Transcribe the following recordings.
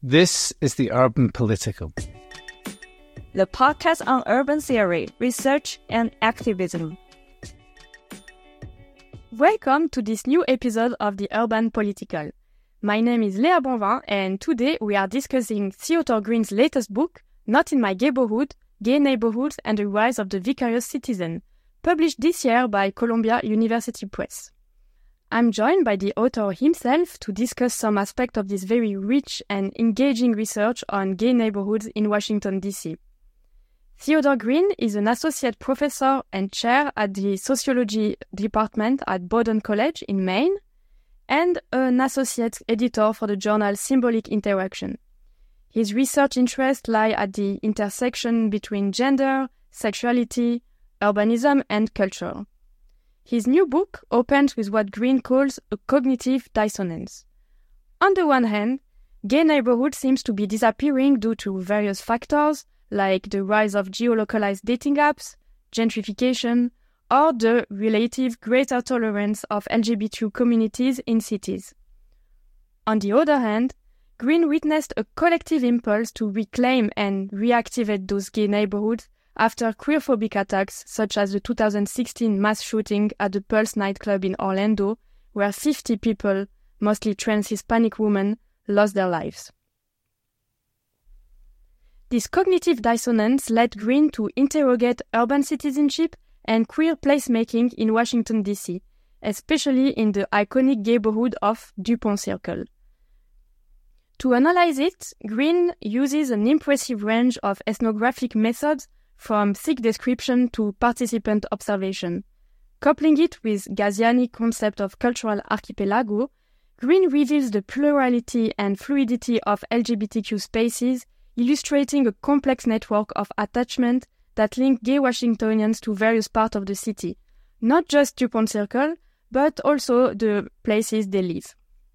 This is the Urban Political, the podcast on urban theory, research, and activism. Welcome to this new episode of the Urban Political. My name is Léa Bonvin, and today we are discussing Theodore Green's latest book, Not in My Gayborhood, Gay Neighborhoods and the Rise of the Vicarious Citizen, published this year by Columbia University Press. I'm joined by the author himself to discuss some aspects of this very rich and engaging research on gay neighborhoods in Washington, D.C. Theodore Green is an associate professor and chair at the sociology department at Bowdoin College in Maine, and an associate editor for the journal Symbolic Interaction. His research interests lie at the intersection between gender, sexuality, urbanism, and culture. His new book opens with what Green calls a cognitive dissonance. On the one hand, gay neighborhood seems to be disappearing due to various factors like the rise of geolocalized dating apps, gentrification, or the relative greater tolerance of LGBTQ communities in cities. On the other hand, Green witnessed a collective impulse to reclaim and reactivate those gay neighborhoods after queerphobic attacks such as the 2016 mass shooting at the Pulse nightclub in Orlando, where 50 people, mostly trans Hispanic women, lost their lives. This cognitive dissonance led Green to interrogate urban citizenship and queer placemaking in Washington, D.C., especially in the iconic gayborhood of Dupont Circle. To analyze it, Green uses an impressive range of ethnographic methods from thick description to participant observation. Coupling it with Gaziani's concept of cultural archipelago, Green reveals the plurality and fluidity of LGBTQ spaces, illustrating a complex network of attachment that link gay Washingtonians to various parts of the city, not just Dupont Circle, but also the places they live.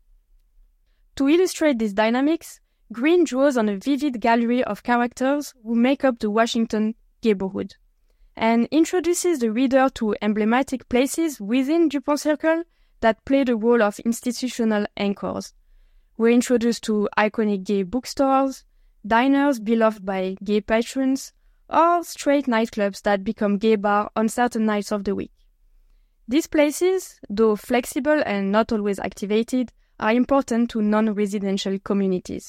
To illustrate these dynamics, Green draws on a vivid gallery of characters who make up the Washington gayborhood, and introduces the reader to emblematic places within Dupont Circle that play the role of institutional anchors. We're introduced to iconic gay bookstores, diners beloved by gay patrons, or straight nightclubs that become gay bars on certain nights of the week. These places, though flexible and not always activated, are important to non-residential communities.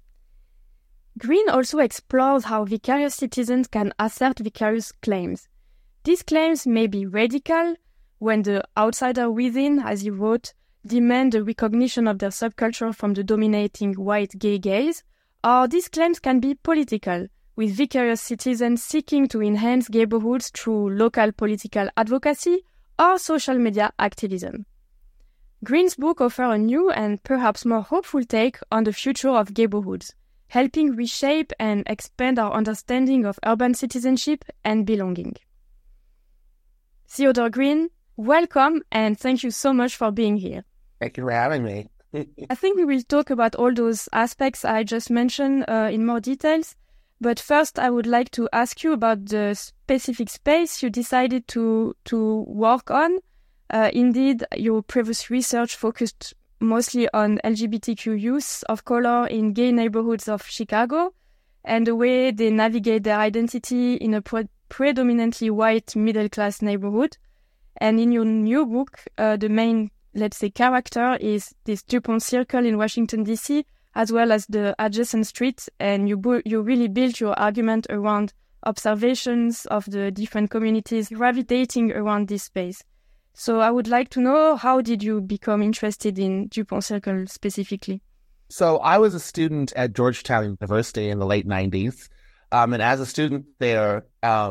Green also explores how vicarious citizens can assert vicarious claims. These claims may be radical, when the outsider within, as he wrote, demand the recognition of their subculture from the dominating white gay gaze, or these claims can be political, with vicarious citizens seeking to enhance gayborhoods through local political advocacy or social media activism. Green's book offers a new and perhaps more hopeful take on the future of gayborhoods, helping reshape and expand our understanding of urban citizenship and belonging. Theodore Green, welcome and thank you so much for being here. Thank you for having me. I think we will talk about all those aspects I just mentioned in more details, but first I would like to ask you about the specific space you decided to work on. Indeed, your previous research focused mostly on LGBTQ youth of color in gay neighborhoods of Chicago and the way they navigate their identity in a predominantly white middle-class neighborhood. And in your new book, the main, let's say, character is this Dupont Circle in Washington, D.C., as well as the adjacent streets, and you really built your argument around observations of the different communities gravitating around this space. So I would like to know, how did you become interested in Dupont Circle specifically? So I was a student at Georgetown University in the late 90s. And as a student there,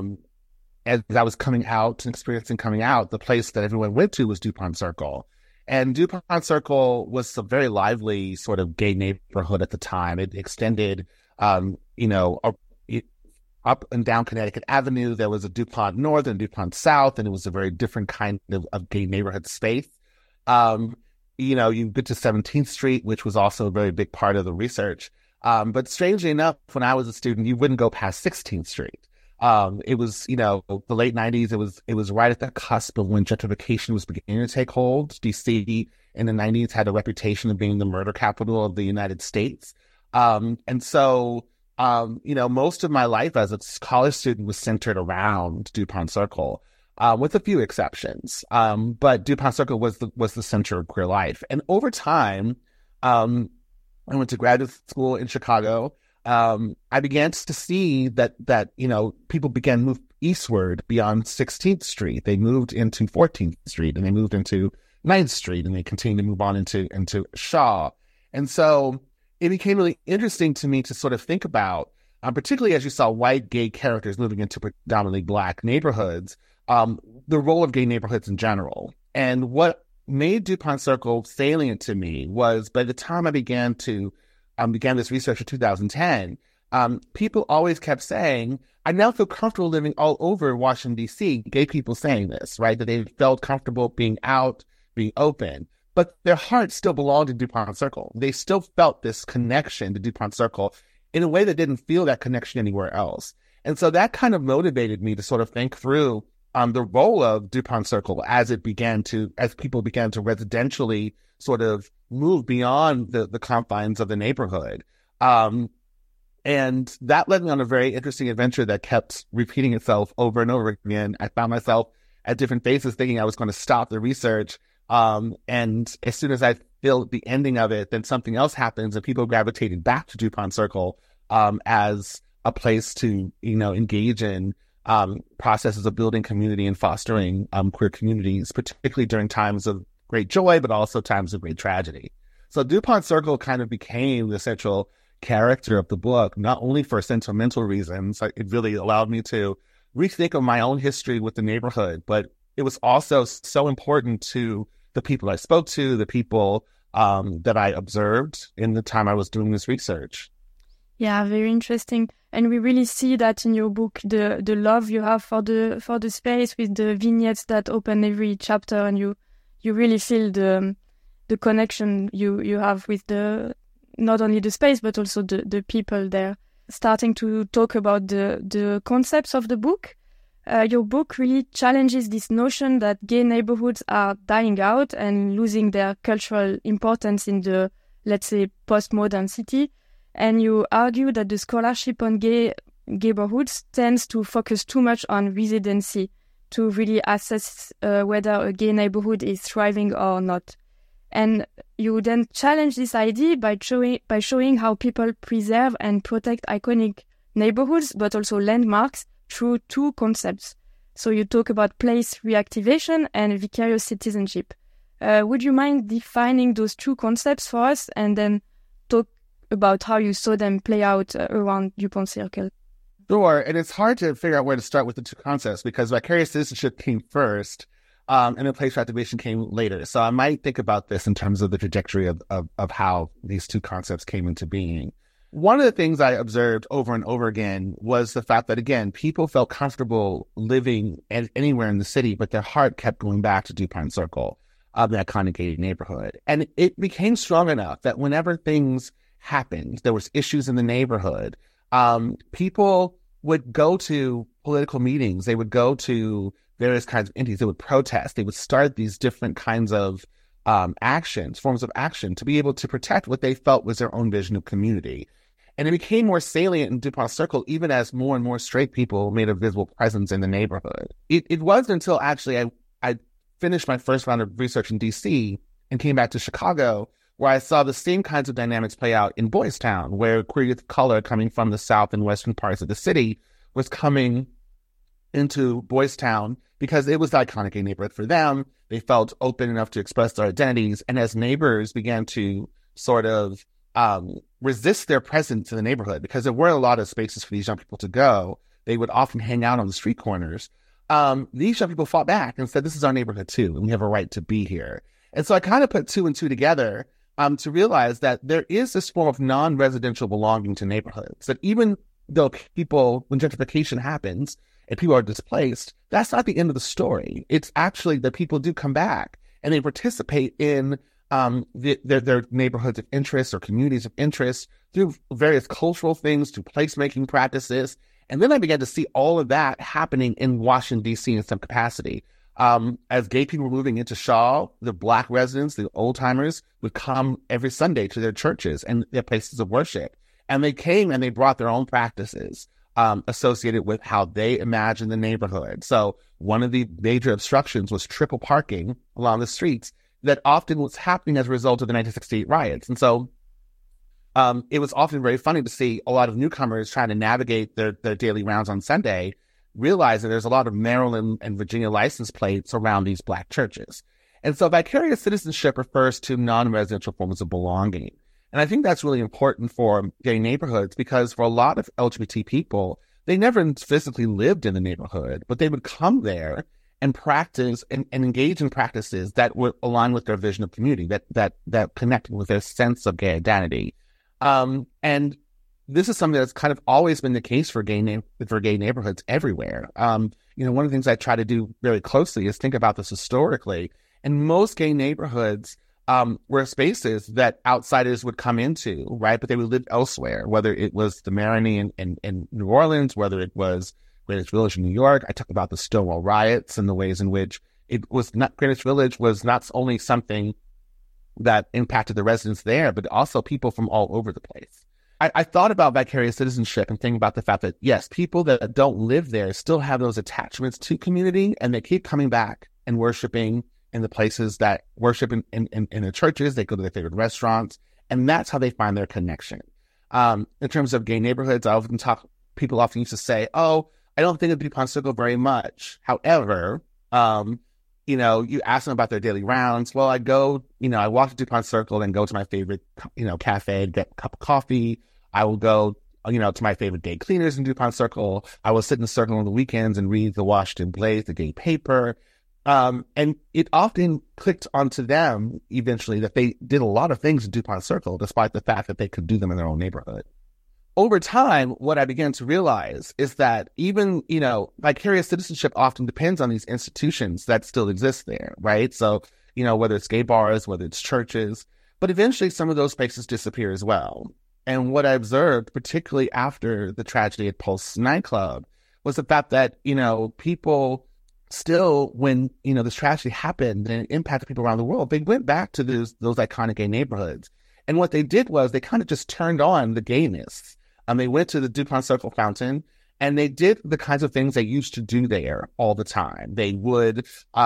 as I was coming out and experiencing coming out, the place that everyone went to was Dupont Circle. And Dupont Circle was a very lively sort of gay neighborhood at the time. It extended, up and down Connecticut Avenue. There was a Dupont North and Dupont South, and it was a very different kind of gay neighborhood space. You get to 17th Street, which was also a very big part of the research. But strangely enough, when I was a student, you wouldn't go past 16th Street. It was, the late 90s. It was right at the cusp of when gentrification was beginning to take hold. DC in the 90s had a reputation of being the murder capital of the United States. And so, most of my life as a college student was centered around DuPont Circle, with a few exceptions. But DuPont Circle was the center of queer life. And over time, I went to graduate school in Chicago. I began to see that people began to move eastward beyond 16th Street. They moved into 14th Street, and they moved into 9th Street, and they continued to move on into Shaw. And so it became really interesting to me to sort of think about, particularly as you saw white gay characters moving into predominantly Black neighborhoods, the role of gay neighborhoods in general. And what made DuPont Circle salient to me was, by the time I began this research in 2010, people always kept saying, I now feel comfortable living all over Washington, D.C., gay people saying this, right? That they felt comfortable being out, being open, but their hearts still belonged to DuPont Circle. They still felt this connection to DuPont Circle in a way that didn't feel that connection anywhere else. And so that kind of motivated me to sort of think through the role of DuPont Circle as people began to residentially sort of move beyond the confines of the neighborhood. And that led me on a very interesting adventure that kept repeating itself over and over again. I found myself at different phases thinking I was going to stop the research. And as soon as I feel the ending of it, then something else happens, and people gravitated back to DuPont Circle as a place to, engage in processes of building community and fostering queer communities, particularly during times of great joy, but also times of great tragedy. So DuPont Circle kind of became the central character of the book, not only for sentimental reasons. It really allowed me to rethink of my own history with the neighborhood, but it was also so important to the people I spoke to, the people that I observed in the time I was doing this research. Yeah, very interesting. And we really see that in your book, the love you have for the space, with the vignettes that open every chapter, and you really feel the connection you have with not only the space, but also the people there. Starting to talk about the concepts of the book, your book really challenges this notion that gay neighborhoods are dying out and losing their cultural importance in the, let's say, postmodern city. And you argue that the scholarship on gay neighborhoods tends to focus too much on residency to really assess whether a gay neighborhood is thriving or not. And you then challenge this idea by showing how people preserve and protect iconic neighborhoods, but also landmarks, through two concepts. So you talk about place reactivation and vicarious citizenship. Would you mind defining those two concepts for us, and then talk about how you saw them play out around DuPont Circle? Sure, and it's hard to figure out where to start with the two concepts, because vicarious citizenship came first, and then place reactivation came later. So I might think about this in terms of the trajectory of how these two concepts came into being. One of the things I observed over and over again was the fact that, again, people felt comfortable living anywhere in the city, but their heart kept going back to DuPont Circle, the iconic gay neighborhood. And it became strong enough that whenever things happened, there was issues in the neighborhood, people would go to political meetings, they would go to various kinds of entities, they would protest, they would start these different kinds of forms of action to be able to protect what they felt was their own vision of community. And it became more salient in DuPont Circle, even as more and more straight people made a visible presence in the neighborhood. It wasn't until actually I finished my first round of research in DC and came back to Chicago, where I saw the same kinds of dynamics play out in Boys Town, where queer youth of color coming from the south and western parts of the city was coming into Boys Town because it was the iconic gay neighborhood for them. They felt open enough to express their identities. And as neighbors began to sort of resist their presence in the neighborhood, because there weren't a lot of spaces for these young people to go, they would often hang out on the street corners. These young people fought back and said, this is our neighborhood too, and we have a right to be here. And so I kind of put two and two together to realize that there is this form of non-residential belonging to neighborhoods, that even though when gentrification happens and people are displaced, that's not the end of the story. It's actually that people do come back and they participate in their neighborhoods of interest or communities of interest through various cultural things, through placemaking practices. And then I began to see all of that happening in Washington, D.C. in some capacity. As gay people were moving into Shaw, the Black residents, the old timers, would come every Sunday to their churches and their places of worship. And they came and they brought their own practices associated with how they imagined the neighborhood. So one of the major obstructions was triple parking along the streets that often was happening as a result of the 1968 riots. And so it was often very funny to see a lot of newcomers trying to navigate their daily rounds on Sunday, realize that there's a lot of Maryland and Virginia license plates around these Black churches. And so vicarious citizenship refers to non-residential forms of belonging. And I think that's really important for gay neighborhoods because for a lot of LGBT people, they never physically lived in the neighborhood, but they would come there and practice and engage in practices that would align with their vision of community, that connected with their sense of gay identity. And this is something that's kind of always been the case for gay neighborhoods everywhere. One of the things I try to do very closely is think about this historically. And most gay neighborhoods were spaces that outsiders would come into, right? But they would live elsewhere, whether it was the Marigny in New Orleans, whether it was Greenwich Village in New York. I talk about the Stonewall riots and the ways in which Greenwich Village was not only something that impacted the residents there, but also people from all over the place. I thought about vicarious citizenship and thinking about the fact that, yes, people that don't live there still have those attachments to community, and they keep coming back and worshiping in the places that worship in the churches. They go to their favorite restaurants, and that's how they find their connection. In terms of gay neighborhoods, people often used to say, oh, I don't think of DuPont Circle very much. However, you ask them about their daily rounds. Well, I walk to DuPont Circle and go to my favorite, cafe, get a cup of coffee. I will go, to my favorite gay cleaners in DuPont Circle. I will sit in the circle on the weekends and read the Washington Blaze, the gay paper. And it often clicked onto them eventually that they did a lot of things in DuPont Circle, despite the fact that they could do them in their own neighborhood. Over time, what I began to realize is that even, vicarious citizenship often depends on these institutions that still exist there, right? So, whether it's gay bars, whether it's churches, but eventually some of those spaces disappear as well. And what I observed, particularly after the tragedy at Pulse nightclub, was the fact that, people still, when, this tragedy happened and it impacted people around the world, they went back to those iconic gay neighborhoods. And what they did was they kind of just turned on the gayness. They went to the DuPont Circle fountain and they did the kinds of things they used to do there all the time. They would,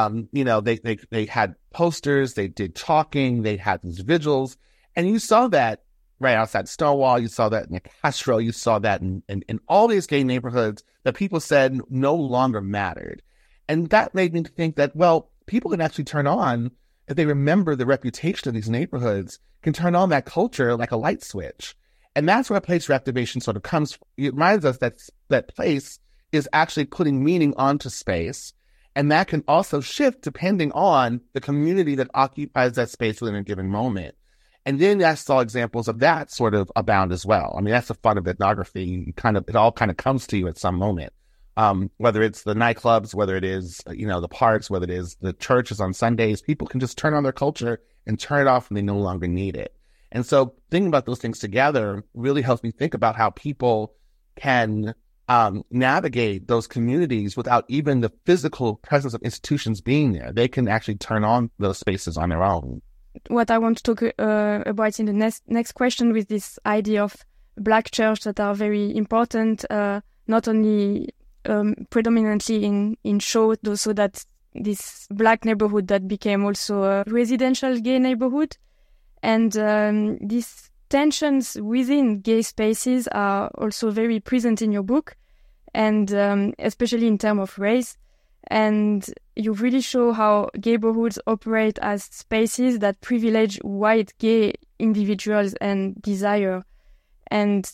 they had posters, they did talking, they had these vigils. And you saw that right outside Stonewall, you saw that in Castro, you saw that in all these gay neighborhoods that people said no longer mattered. And that made me think that, well, people can actually turn on, if they remember the reputation of these neighborhoods, can turn on that culture like a light switch. And that's where place reactivation sort of comes. It reminds us that place is actually putting meaning onto space. And that can also shift depending on the community that occupies that space within a given moment. And then I saw examples of that sort of abound as well. I mean, that's the fun of ethnography. It all kind of comes to you at some moment. Whether it's the nightclubs, whether it is, the parks, whether it is the churches on Sundays, people can just turn on their culture and turn it off when they no longer need it. And so thinking about those things together really helps me think about how people can navigate those communities without even the physical presence of institutions being there. They can actually turn on those spaces on their own. What I want to talk about in the next question with this idea of Black church that are very important, not only predominantly in Shaw, so that this Black neighborhood that became also a residential gay neighborhood. And these tensions within gay spaces are also very present in your book, and especially in terms of race. And you really show how gay neighborhoods operate as spaces that privilege white gay individuals and desire. And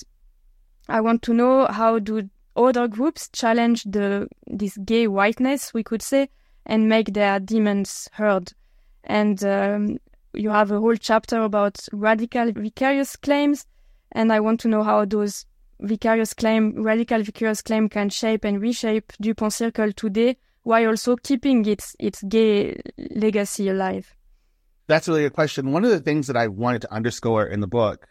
I want to know, how do other groups challenge this gay whiteness, we could say, and make their demands heard? And you have a whole chapter about radical vicarious claims, and I want to know how those radical vicarious claim can shape and reshape DuPont Circle today, while also keeping its gay legacy alive. That's really a question. One of the things that I wanted to underscore in the book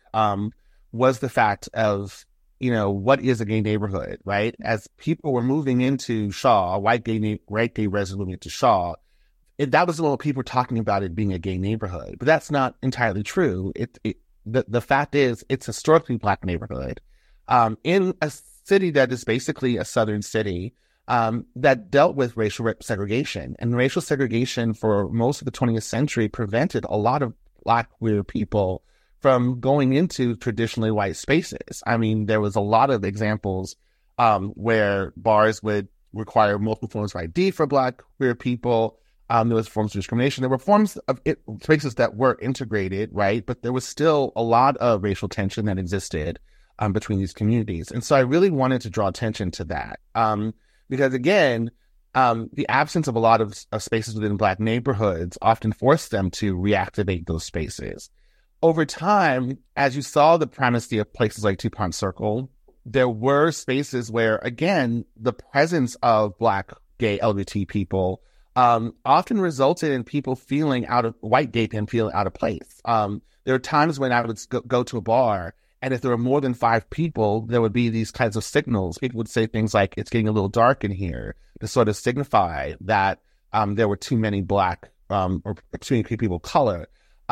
was the fact of, what is a gay neighborhood, right? As people were moving into Shaw, white gay residents moving into Shaw, that was a little people talking about it being a gay neighborhood, but that's not entirely true. the fact is it's a historically Black neighborhood in a city that is basically a southern city that dealt with racial segregation. And racial segregation for most of the 20th century prevented a lot of Black queer people from going into traditionally white spaces. I mean, there was a lot of examples where bars would require multiple forms of ID for Black queer people. There was forms of discrimination. There were forms of spaces that were integrated, right? But there was still a lot of racial tension that existed between these communities. And so I really wanted to draw attention to that. Because again, the absence of a lot of spaces within Black neighborhoods often forced them to reactivate those spaces. Over time, as you saw the primacy of places like DuPont Circle, there were spaces where, again, the presence of Black, gay, LGBT people often resulted in people feeling white gay men feeling out of place. There are times when I would go to a bar, and if there were more than 5 people, there would be these kinds of signals. People would say things like, it's getting a little dark in here, to sort of signify that there were too many Black or too many people of color.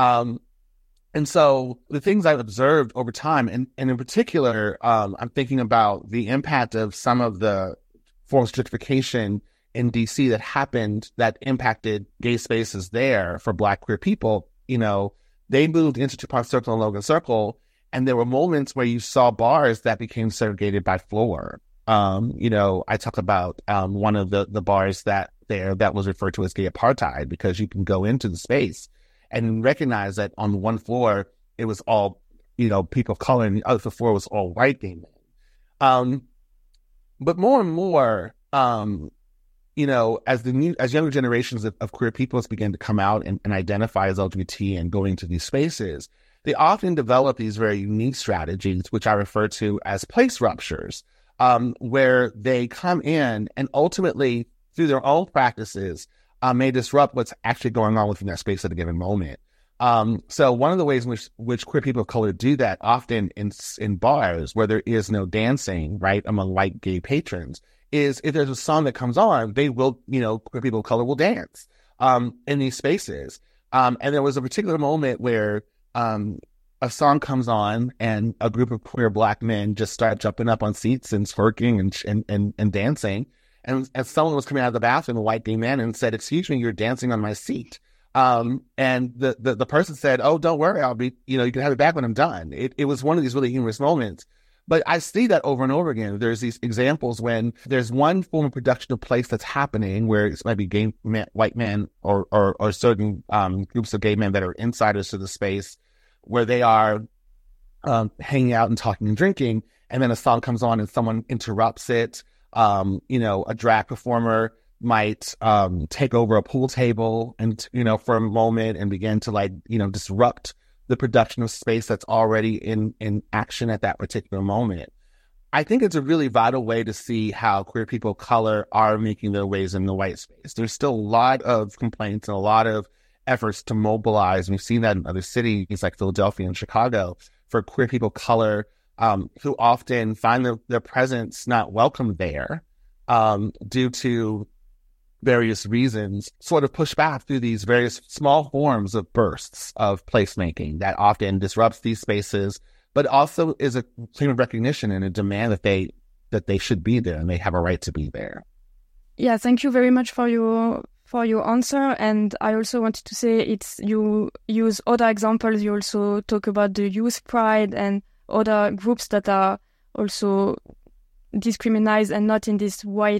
And so the things I've observed over time, and in particular, I'm thinking about the impact of some of the forms of gentrification in DC that happened that impacted gay spaces there for Black queer people. You know, they moved into DuPont Circle and Logan Circle, and there were moments where you saw bars that became segregated by floor. You know, I talk about one of the bars that was referred to as gay apartheid, because you can go into the space and recognize that on one floor, it was all, you know, people of color, and the other floor was all white gay men. But more and more, you know, as younger generations of queer peoples begin to come out and identify as LGBT and go into these spaces, they often develop these very unique strategies, which I refer to as place ruptures, where they come in and ultimately, through their own practices, may disrupt what's actually going on within that space at a given moment. So one of the ways in which queer people of color do that, often in bars where there is no dancing, right, among white gay patrons, is if there's a song that comes on, they will, you know, queer people of color will dance in these spaces. And there was a particular moment where a song comes on and a group of queer Black men just start jumping up on seats and twerking and dancing. And as someone was coming out of the bathroom, a white gay man, and said, "Excuse me, you're dancing on my seat." And the person said, "Oh, don't worry, I'll be, you know, you can have it back when I'm done." It was one of these really humorous moments. But I see that over and over again. There's these examples when there's one form of production of place that's happening where it might be gay men, white men or certain groups of gay men that are insiders to the space, where they are hanging out and talking and drinking, and then a song comes on and someone interrupts it. You know, a drag performer might take over a pool table and, you know, for a moment and begin to, like, you know, disrupt the production of space that's already in action at that particular moment. I think it's a really vital way to see how queer people of color are making their ways in the white space. There's still a lot of complaints and a lot of efforts to mobilize. We've seen that in other cities like Philadelphia and Chicago for queer people of color who often find their presence not welcome there due to various reasons, sort of push back through these various small forms of bursts of placemaking that often disrupts these spaces, but also is a claim of recognition and a demand that they should be there and they have a right to be there. Yeah, thank you very much for your answer. And I also wanted to say you use other examples. You also talk about the youth pride and other groups that are also discriminated and not in this white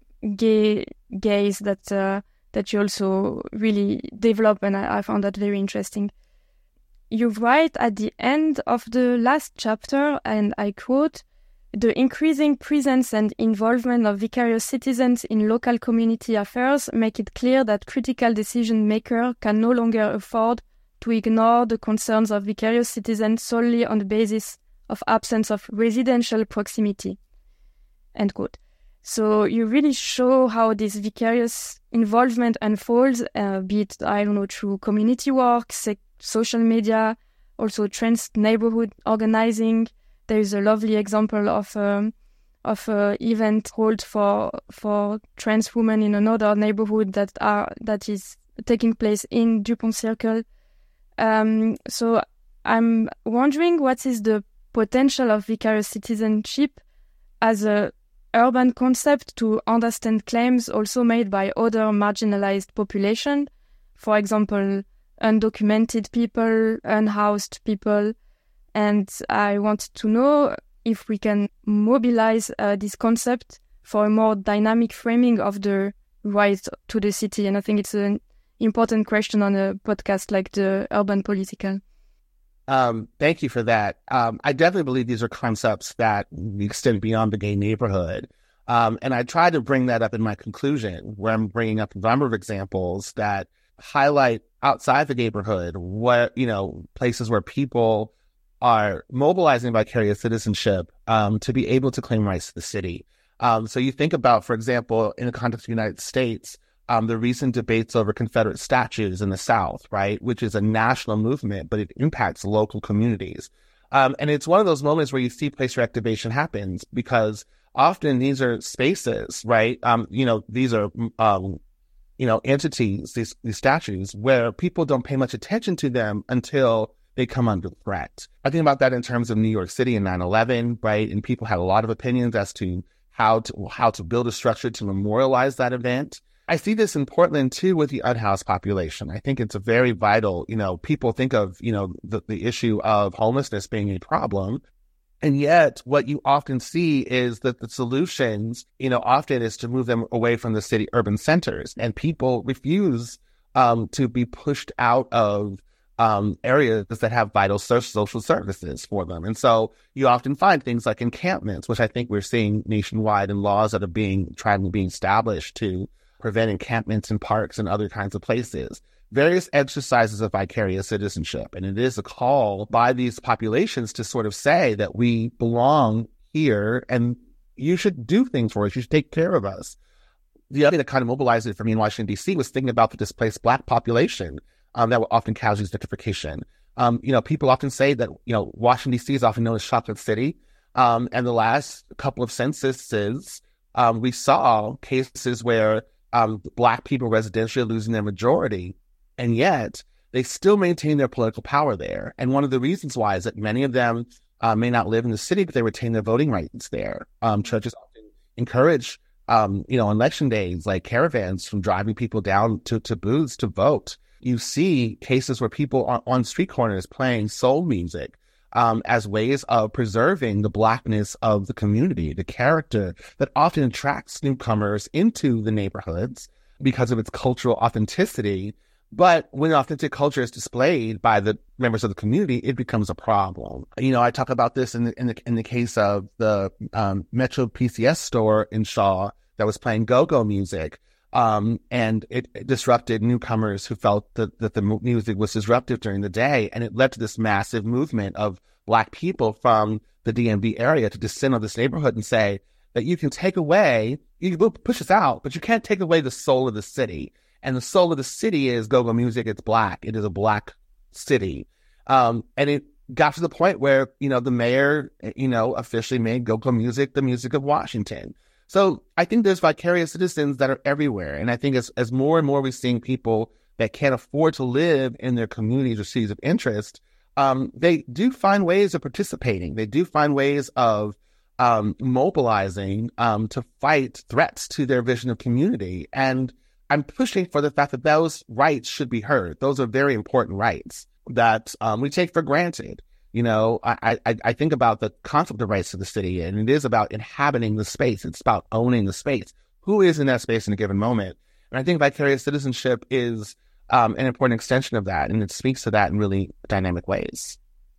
gaze that you also really develop, and I found that very interesting. You write at the end of the last chapter, and I quote, "The increasing presence and involvement of vicarious citizens in local community affairs make it clear that critical decision makers can no longer afford to ignore the concerns of vicarious citizens solely on the basis of absence of residential proximity." End quote. So you really show how this vicarious involvement unfolds, be it, I don't know, through community work, social media, also trans neighborhood organizing. There is a lovely example of event held for trans women in another neighborhood that is taking place in DuPont Circle. So I'm wondering what is the potential of vicarious citizenship as a urban concept to understand claims also made by other marginalized population, for example, undocumented people, unhoused people. And I want to know if we can mobilize this concept for a more dynamic framing of the right to the city. And I think it's an important question on a podcast like the Urban Political. Thank you for that. I definitely believe these are concepts that extend beyond the gay neighborhood. And I try to bring that up in my conclusion, where I'm bringing up a number of examples that highlight outside the neighborhood what, places where people are mobilizing vicarious citizenship to be able to claim rights to the city. So you think about, for example, in the context of the United States, the recent debates over Confederate statues in the South, right, which is a national movement, but it impacts local communities. And it's one of those moments where you see place reactivation happens because often these are spaces, right? These are, entities, these statues where people don't pay much attention to them until they come under threat. I think about that in terms of New York City and 9/11, right? And people had a lot of opinions as to how to build a structure to memorialize that event. I see this in Portland too with the unhoused population. I think it's a very vital, people think of, the issue of homelessness being a problem. And yet what you often see is that the solutions, often is to move them away from the city urban centers, and people refuse to be pushed out of areas that have vital social services for them. And so you often find things like encampments, which I think we're seeing nationwide, and laws that are being established to prevent encampments in parks and other kinds of places. Various exercises of vicarious citizenship. And it is a call by these populations to sort of say that we belong here and you should do things for us. You should take care of us. The other thing that kind of mobilized it for me in Washington, D.C. was thinking about the displaced Black population that were often casualties of gentrification. People often say that, Washington, D.C. is often known as Chocolate City. And the last couple of censuses, we saw cases where Black people residentially losing their majority, and yet they still maintain their political power there. And one of the reasons why is that many of them may not live in the city, but they retain their voting rights there. Churches often encourage, on election days, like caravans from driving people down to booths to vote. You see cases where people are on street corners playing soul music as ways of preserving the Blackness of the community, the character that often attracts newcomers into the neighborhoods because of its cultural authenticity. But when authentic culture is displayed by the members of the community, it becomes a problem. I talk about this in the case of the Metro PCS store in Shaw that was playing go-go music. And it disrupted newcomers who felt that the music was disruptive during the day. And it led to this massive movement of Black people from the DMV area to descend on this neighborhood and say that you can push us out, but you can't take away the soul of the city. And the soul of the city is go-go music. It's Black. It is a Black city. And it got to the point where, the mayor, officially made go-go music the music of Washington. So I think there's vicarious citizens that are everywhere. And I think as more and more we're seeing people that can't afford to live in their communities or cities of interest, they do find ways of participating. They do find ways of mobilizing to fight threats to their vision of community. And I'm pushing for the fact that those rights should be heard. Those are very important rights that we take for granted. I think about the concept of rights to the city, and it is about inhabiting the space. It's about owning the space. Who is in that space in a given moment? And I think vicarious citizenship is an important extension of that, and it speaks to that in really dynamic ways.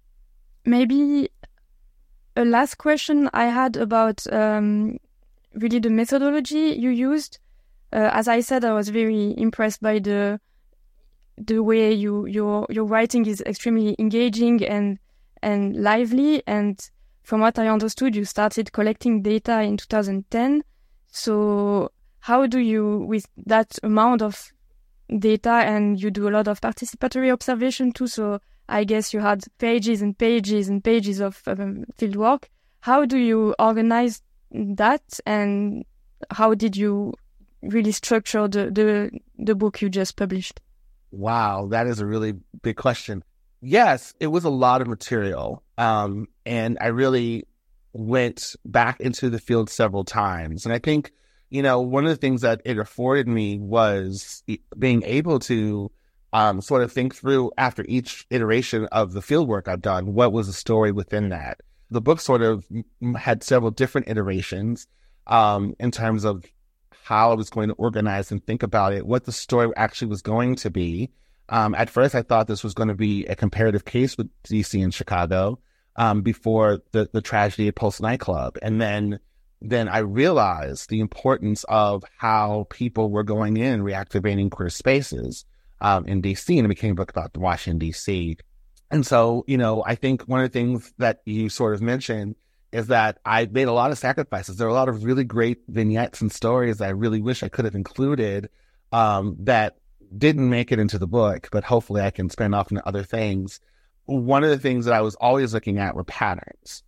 Maybe a last question I had about really the methodology you used. As I said, I was very impressed by the way your writing is extremely engaging and lively. And from what I understood, you started collecting data in 2010. So how do you, with that amount of data, and you do a lot of participatory observation too, so I guess you had pages and pages and pages of field work. How do you organize that, and how did you really structure the book you just published? Wow, that is a really big question. Yes, it was a lot of material. And I really went back into the field several times. And I think, one of the things that it afforded me was being able to sort of think through after each iteration of the field work I've done, what was the story within that. The book sort of had several different iterations in terms of how I was going to organize and think about it, what the story actually was going to be. At first, I thought this was going to be a comparative case with DC and Chicago before the tragedy at Pulse nightclub. And then I realized the importance of how people were going in and reactivating queer spaces in DC, and it became a book about Washington, DC. And so, I think one of the things that you sort of mentioned is that I made a lot of sacrifices. There are a lot of really great vignettes and stories that I really wish I could have included that didn't make it into the book, but hopefully I can spin off into other things. One of the things that I was always looking at were patterns.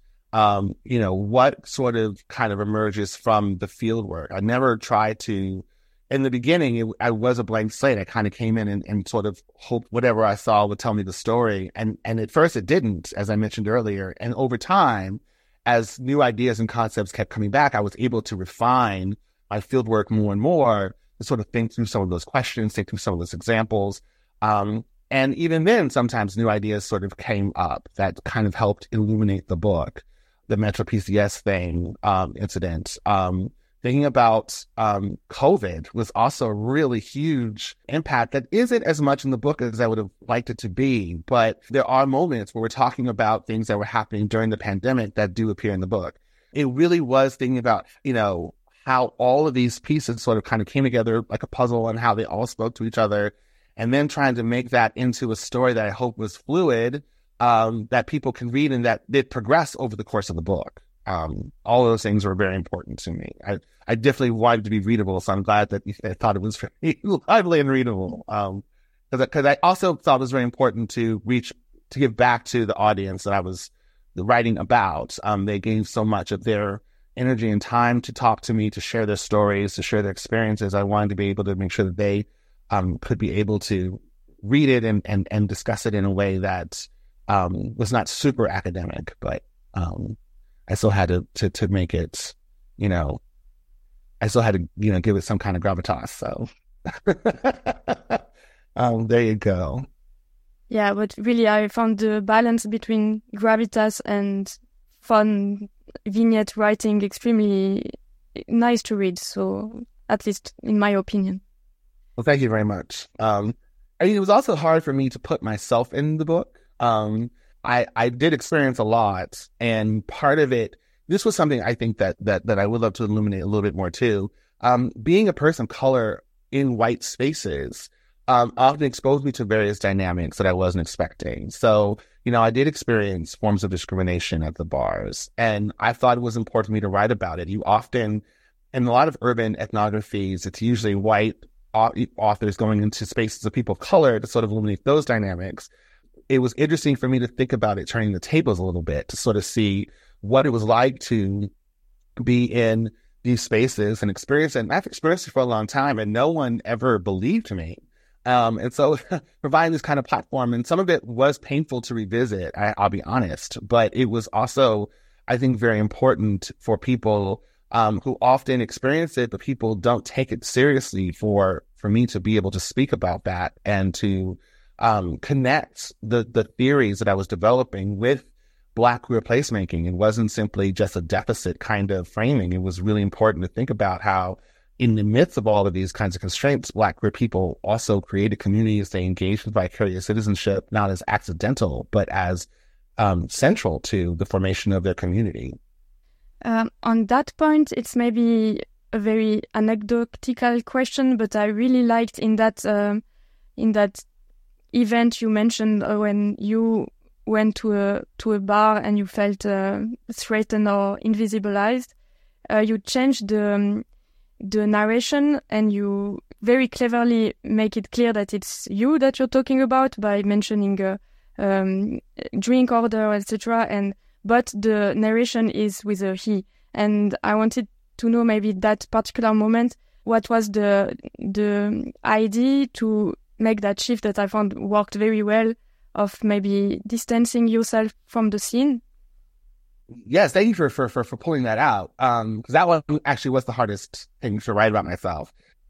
What sort of kind of emerges from the field work. I never tried to, in the beginning, I was a blank slate. I kind of came in and sort of hoped whatever I saw would tell me the story. And at first it didn't, as I mentioned earlier. And over time, as new ideas and concepts kept coming back, I was able to refine my field work more and more to sort of think through some of those questions, think through some of those examples. And even then, sometimes new ideas sort of came up that kind of helped illuminate the book. The Metro PCS thing, incident, thinking about COVID was also a really huge impact that isn't as much in the book as I would have liked it to be. But there are moments where we're talking about things that were happening during the pandemic that do appear in the book. It really was thinking about, how all of these pieces sort of kind of came together like a puzzle and how they all spoke to each other, and then trying to make that into a story that I hope was fluid, that people can read and that did progress over the course of the book. All of those things were very important to me. I definitely wanted it to be readable, so I'm glad that I thought it was very lively and readable. Because I also thought it was very important to give back to the audience that I was writing about. They gave so much of their energy and time to talk to me, to share their stories, to share their experiences. I wanted to be able to make sure that they could be able to read it and discuss it in a way that was not super academic, but I still had to make it, I still had to, give it some kind of gravitas. So there you go. Yeah, but really I found the balance between gravitas and fun vignette writing extremely nice to read. So at least in my opinion. Well, thank you very much. It was also hard for me to put myself in the book. I did experience a lot, and part of it, this was something I think that I would love to illuminate a little bit more too. Being a person of color in white spaces often exposed me to various dynamics that I wasn't expecting. So, I did experience forms of discrimination at the bars, and I thought it was important for me to write about it. You often, in a lot of urban ethnographies, it's usually white authors going into spaces of people of color to sort of illuminate those dynamics. It was interesting for me to think about it, turning the tables a little bit to sort of see what it was like to be in these spaces and experience it. And I've experienced it for a long time, and no one ever believed me. And so providing this kind of platform, and some of it was painful to revisit, I'll be honest, but it was also, I think, very important for people who often experience it, but people don't take it seriously for me to be able to speak about that and to connect the theories that I was developing with Black queer placemaking. It wasn't simply just a deficit kind of framing. It was really important to think about how, in the midst of all of these kinds of constraints, Black queer people also created communities. They engaged with vicarious citizenship, not as accidental, but as central to the formation of their community. On that point, it's maybe a very anecdotal question, but I really liked in that event you mentioned when you went to a bar and you felt threatened or invisibilized. You changed the narration, and you very cleverly make it clear that it's you that you're talking about by mentioning drink order, etc. But the narration is with a he. And I wanted to know maybe that particular moment, what was the idea to make that shift that I found worked very well of maybe distancing yourself from the scene? Yes, thank you for pulling that out. Because that one actually was the hardest thing to write about myself.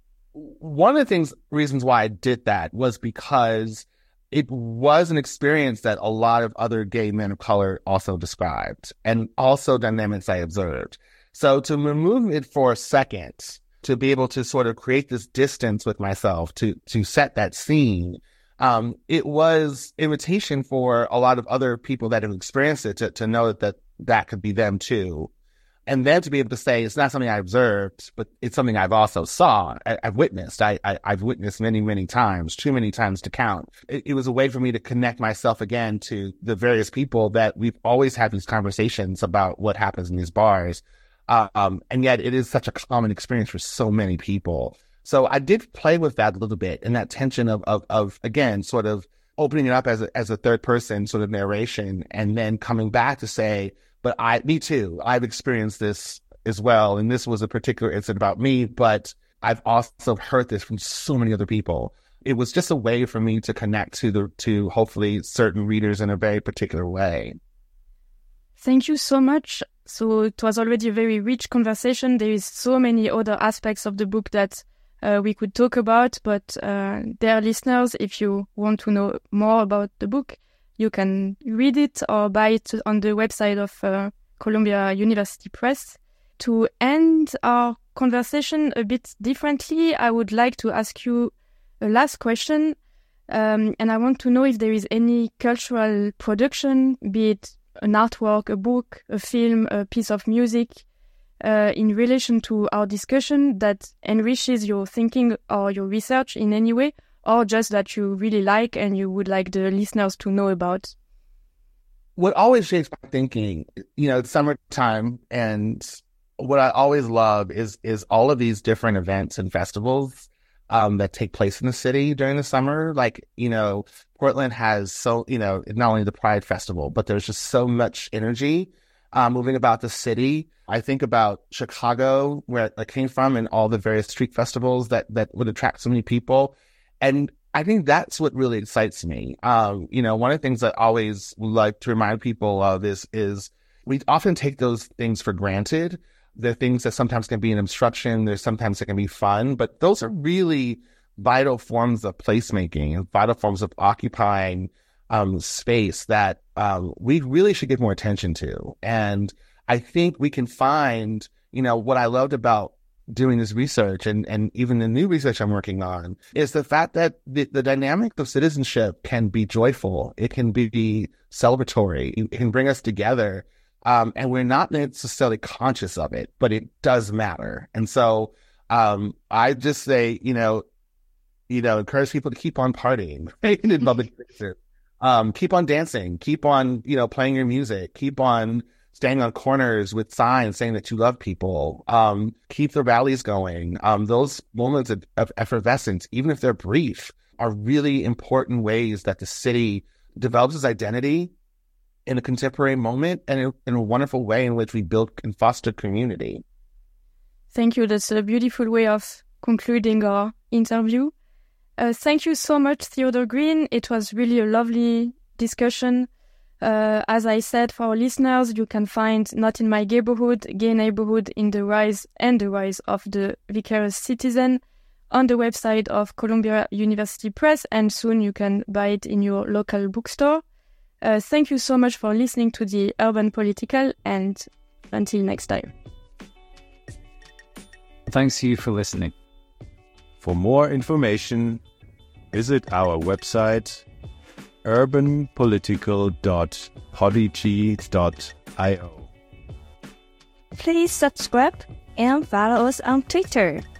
One of the reasons why I did that was because it was an experience that a lot of other gay men of color also described, and also dynamics I observed. So to remove it for a second, to be able to sort of create this distance with myself, to set that scene, it was invitation for a lot of other people that have experienced it to know that could be them too. And then to be able to say, it's not something I observed, but it's something I've also I've witnessed. I've witnessed many, many times, too many times to count. It was a way for me to connect myself again to the various people that we've always had these conversations about what happens in these bars. And yet it is such a common experience for so many people. So I did play with that a little bit, and that tension of again, sort of opening it up as a third person sort of narration, and then coming back to say, but me too, I've experienced this as well. And this was a particular incident about me, but I've also heard this from so many other people. It was just a way for me to connect to hopefully certain readers in a very particular way. Thank you so much. So it was already a very rich conversation. There is so many other aspects of the book that we could talk about, but dear listeners, if you want to know more about the book, you can read it or buy it on the website of Columbia University Press. To end our conversation a bit differently, I would like to ask you a last question. And I want to know if there is any cultural production, be it an artwork, a book, a film, a piece of music, in relation to our discussion that enriches your thinking or your research in any way, or just that you really like and you would like the listeners to know about? What always shapes my thinking, it's summertime, and what I always love is all of these different events and festivals that take place in the city during the summer. Like, Portland has not only the Pride Festival, but there's just so much energy moving about the city. I think about Chicago, where I came from, and all the various street festivals that would attract so many people. And I think that's what really excites me. One of the things I always like to remind people of is we often take those things for granted. They're things that sometimes can be an obstruction. There's sometimes it can be fun, but those are really vital forms of placemaking, vital forms of occupying space that we really should give more attention to. And I think we can find, what I loved about doing this research and even the new research I'm working on is the fact that the dynamic of citizenship can be joyful. It can be celebratory. It can bring us together. And we're not necessarily conscious of it, but it does matter. And so I just say, encourage people to keep on partying in public spaces. Keep on dancing, keep on, playing your music, keep on staying on corners with signs saying that you love people, keep the rallies going. Those moments of effervescence, even if they're brief, are really important ways that the city develops its identity in a contemporary moment and in a wonderful way in which we build and foster community. Thank you. That's a beautiful way of concluding our interview. Thank you so much, Theodore Green. It was really a lovely discussion. As I said, for our listeners, you can find Not in My Gayborhood, Gay Neighborhood in the Rise and the Rise of the Vicarious Citizen on the website of Columbia University Press, and soon you can buy it in your local bookstore. Thank you so much for listening to the Urban Political, and until next time. Thanks to you for listening. For more information, visit our website urbanpolitical.podigy.io. Please subscribe and follow us on Twitter.